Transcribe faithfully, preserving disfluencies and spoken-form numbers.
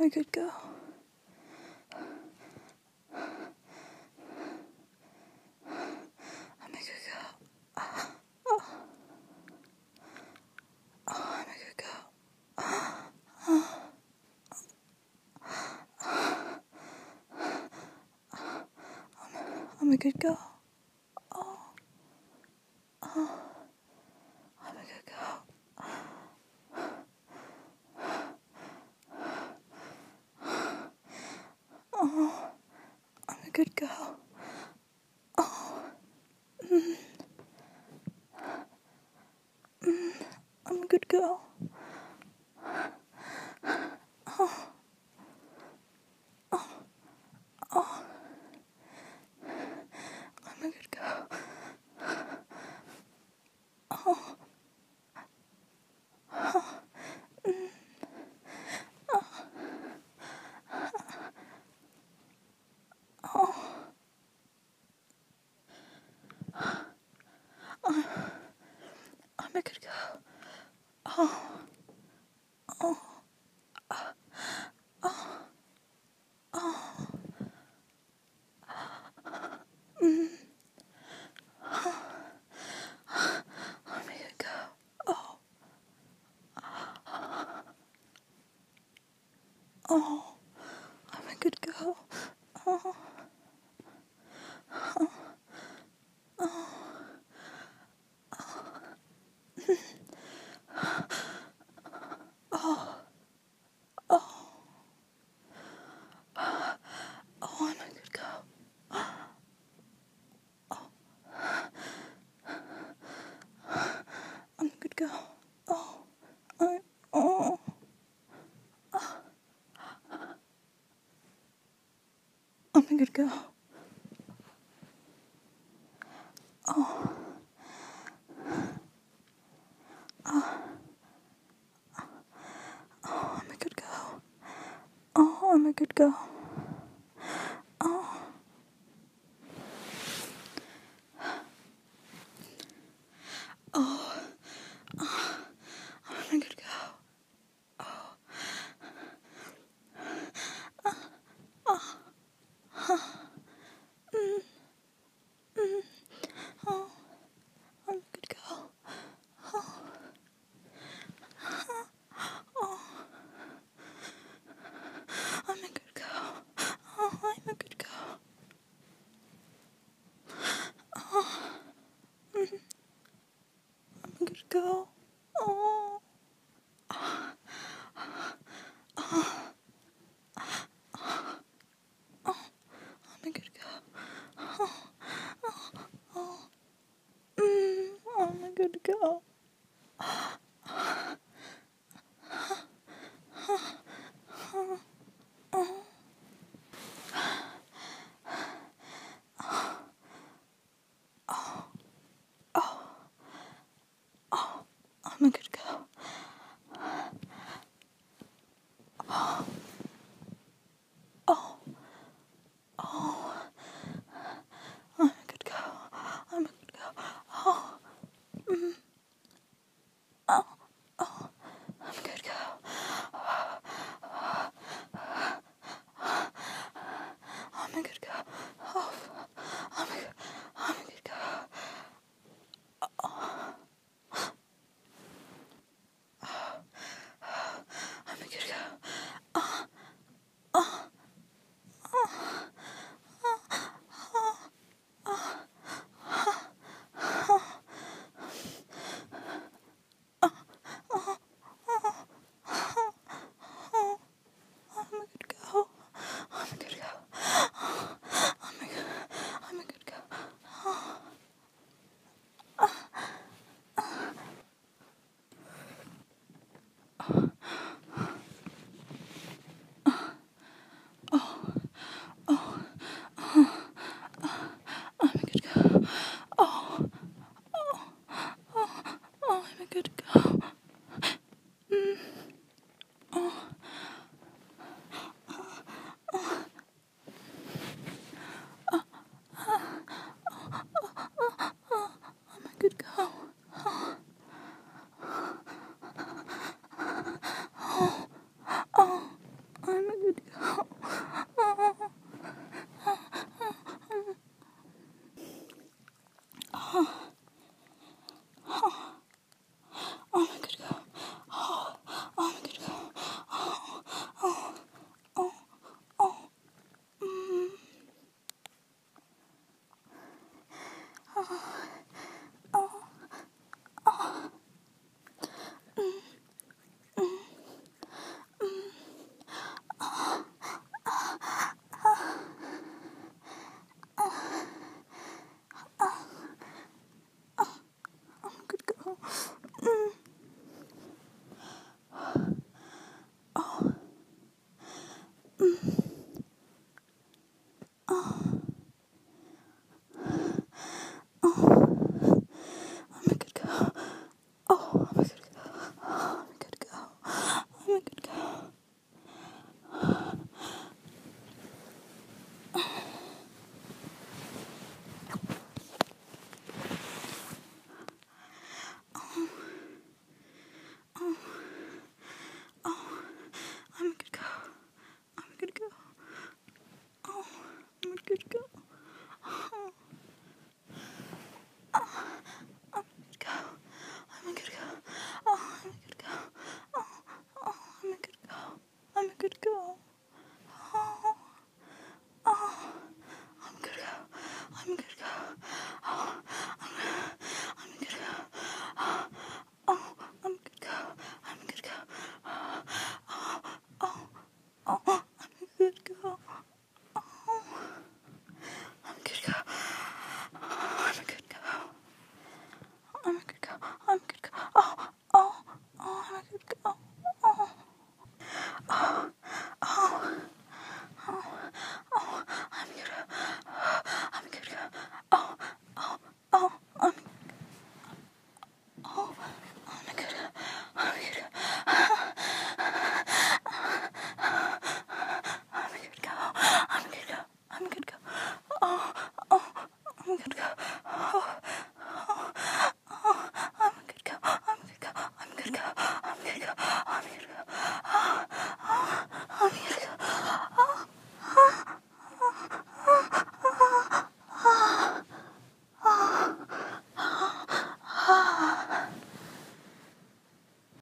a good girl. I'm a good girl. Oh, oh I'm a good girl. I'm a good girl. Oh, oh, I'm a good girl. Oh, I'm a good girl. Oh, mm, mm, I'm a good girl. Oh, oh, oh, I'm a good girl. Oh, oh, mm, oh, oh, oh, I'm a good girl. Oh, oh, oh, oh, mm, I'm a good girl. Oh, oh, I'm a good girl. Oh, oh, oh, oh, oh, oh, I'm a good girl. I'm a good girl. Oh, I, oh, I'm a good girl. Oh, oh, I'm a good girl. Oh, I'm a good girl. Oh, oh, oh, I'm a good girl. Oh, oh, mm, mm, oh, I'm a good girl. Oh, oh, I'm a good girl. Oh, I'm a good girl. Oh, mm, I'm a good girl. Oh, I'm a good girl. Oh, oh, oh, mm, I'm a good girl. I'm a good girl. Oh, oh, oh, I'm a good girl. I'm a good girl. Oh, mm, oh, oh, I'm a good girl. I'm a good girl. Oh, I'm a good, I'm a good girl. I'm a good girl. Oh, oh, oh, oh, I'm a good girl. I'm a good girl. I'm a good, I'm a good girl. Oh.